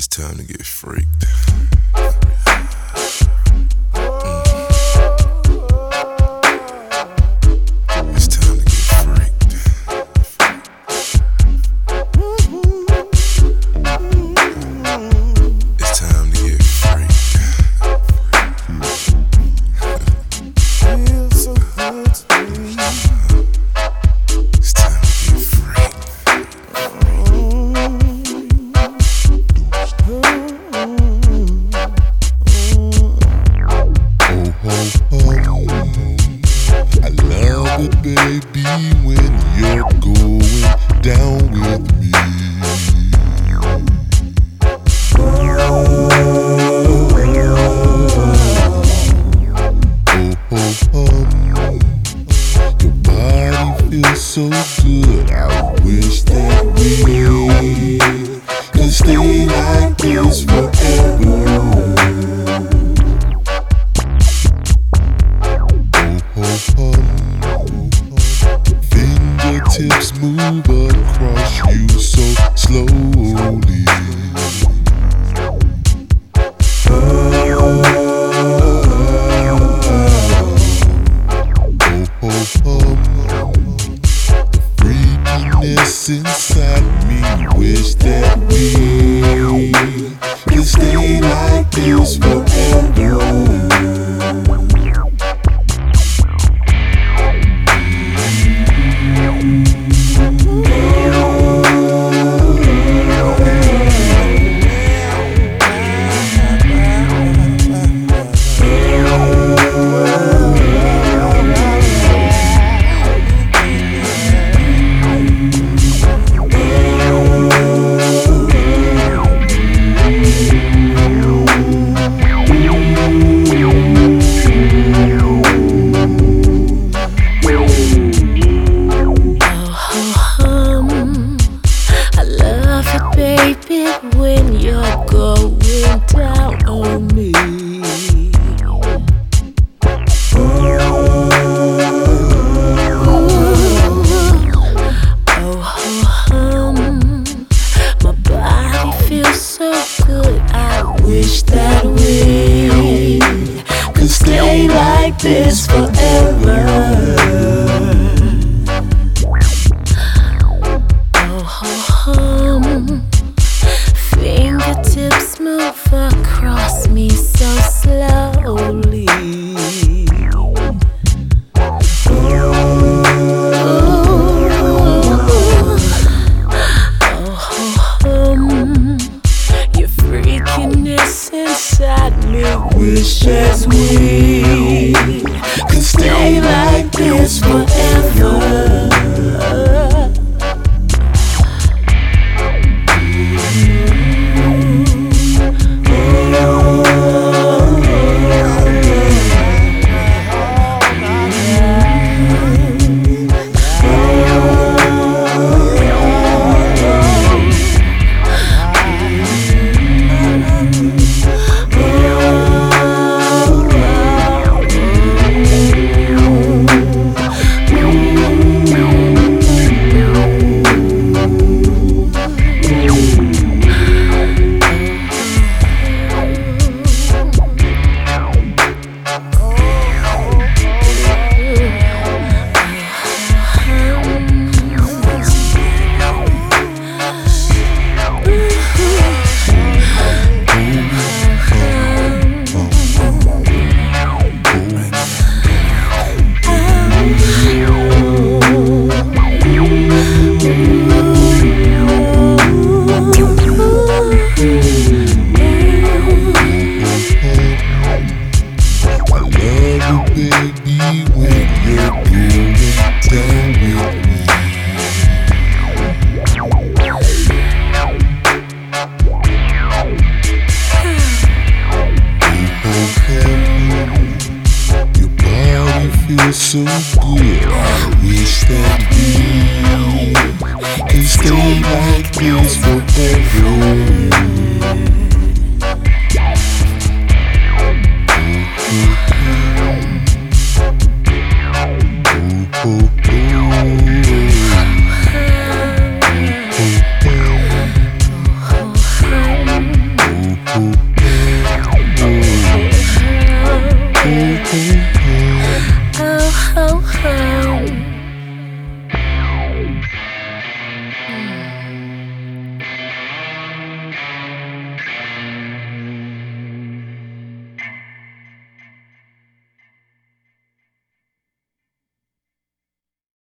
It's time to get freaked. It's time to get freaked. It's time to get freaked. Feels so good to me. It's time to get freaked. I love it, baby, when you're going down with me. Your body feels so good. I wish that we could stay like this forever. Fingertips move across you so slowly. The freakiness inside me wish that we could stay like this forever. Baby, when you're going down on me, my body feels so good. I wish that we could stay like this forever. Fingertips move across me so slowly. Your freakiness inside me wishes we could stay like this forever. Baby, when you're going down with me. Your body feels so good. I wish that we could stay like this forever.